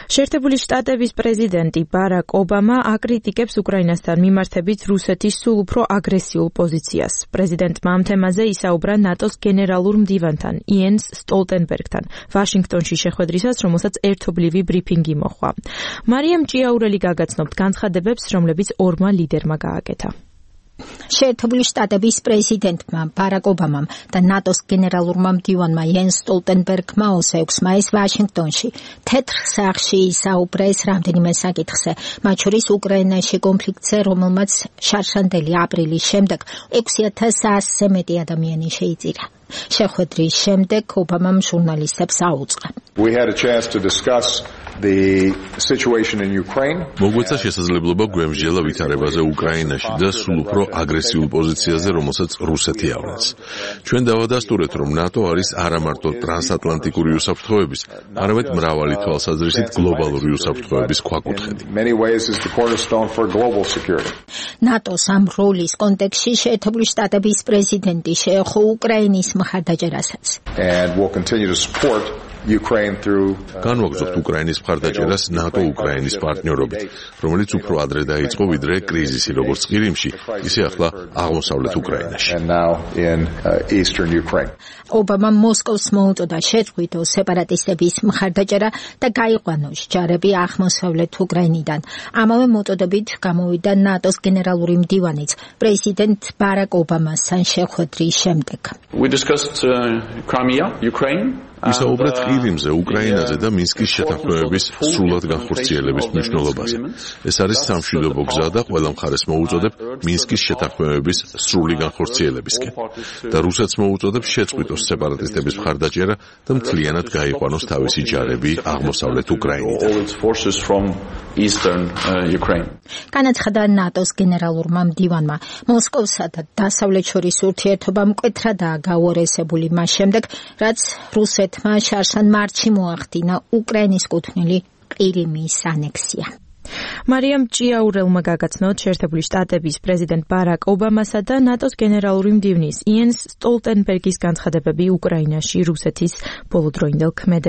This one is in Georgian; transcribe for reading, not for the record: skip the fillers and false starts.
შეერთებული შტატების პრეზიდენტი ბარაკ ობამა აკრიტიკებს უკრაინასთან მიმართებით რუსეთის სულ უფრო აგრესიულ პოზიციას. პრეზიდენტმა ამ თემაზე ისაუბრა ნატოს გენერალურ მდივანთან იენს სტოლტენბერგთან ვაშინგტონში შეხვედრისას, რომელსაც ერთობლივი ბრიფინგი მოჰყვა. მარიამ ჭიაურელი გაგაცნობთ განცხადებებს, რომლებიც ორმა ლიდერმა გააკეთა. შეერთებული შტატების პრეზიდენტმა ბარაკ ობამამ და ნატოს გენერალურმა მდივანმა იენს სტოლტენბერგმა 26 მაისს ვაშინგტონში თეთრ სახლში ისაუბრეს რამდენიმე საკითხზე, მათ შორის უკრაინაში კონფლიქტზე, რომელმაც შარშანდელი april's შემდეგ 6100-ზე მეტი ადამიანი შეიწირა. შეხვედრის შემდეგ ობამამ ჟურნალისტებს აუწყა. We had a chance to discuss the situation in Ukraine. მოგვეცა შესაძლებლობა გვემსჯელა ვითარებაზე უკრაინაში და სულ უფრო აგრესიულ პოზიციაზე, რომელსაც რუსეთი ავლენს. ჩვენ დავადასტურეთ, რომ ნატო არის არა მარტო ტრანსატლანტიკური უსაფრთხოების, არამედ მრავალი თვალსაზრისით გლობალური უსაფრთხოების ქვაკუთხედი. ნატოს ამ როლის კონტექსტში შეერთებული შტატების პრეზიდენტი შეეხო უკრაინის მხარდაჭერასაც. And we'll continue to support Ukraine through განვაგრძობთ უკრაინის მხარდაჭერას ნატო უკრაინის პარტნიორობით, რომელიც უფრო ადრე დაიწყო ვიდრე კრიზისი როგორც ყირიმში, ისე ახლა აღმოსავლეთ უკრაინაში. and now in eastern Ukraine. ობამამ მოსკოვს მოუწოდა შეწყვიტოს სეპარატისტების მხარდაჭერა და გაიყვანოს ჯარები აღმოსავლეთ უკრაინიდან. ამავე მოწოდებით გამოვიდა ნატოს გენერალური მდივანიც პრეზიდენტ ბარაკ ობამასთან შეხვედრის შემდეგ. We discussed Crimea, Ukraine. ისაუბრეთ ყირიმზე, უკრაინაზე და მინსკის შეთანხმებების სრულად განხორციელების მნიშვნელობაზე. ეს არის სამშვიდობო გზა და ყველა მხარეს მოუწოდებ მინსკის შეთანხმებების სრული განხორციელებისკენ. და რუსეთს მოუწოდებს შეწყვიტოს სეპარატისტების მხარდაჭერა და მთლიანად გაიყვანოს თავისი ჯარები აღმოსავლეთ უკრაინიდან. განაცხადა ნატოს გენერალურმა მდივანმა, მოსკოვსა და დასავლეთ შორის ურთიერთობა მკვეთრადაა გაუარესებული მას შემდეგ, რაც რუსეთმა შარშან მარტში მოახდინა უკრაინის კუთვნილი ყირიმის ანექსია. მარიამ ჭიაურელმა გაგაცნოთ შეერთებული შტატების პრეზიდენტ ბარაკ ობამასა და ნატოს გენერალური მდივნის იენს სტოლტენბერგის განცხადებები უკრაინაში რუსეთის ბოლოდროინდელ ქმედებაზე.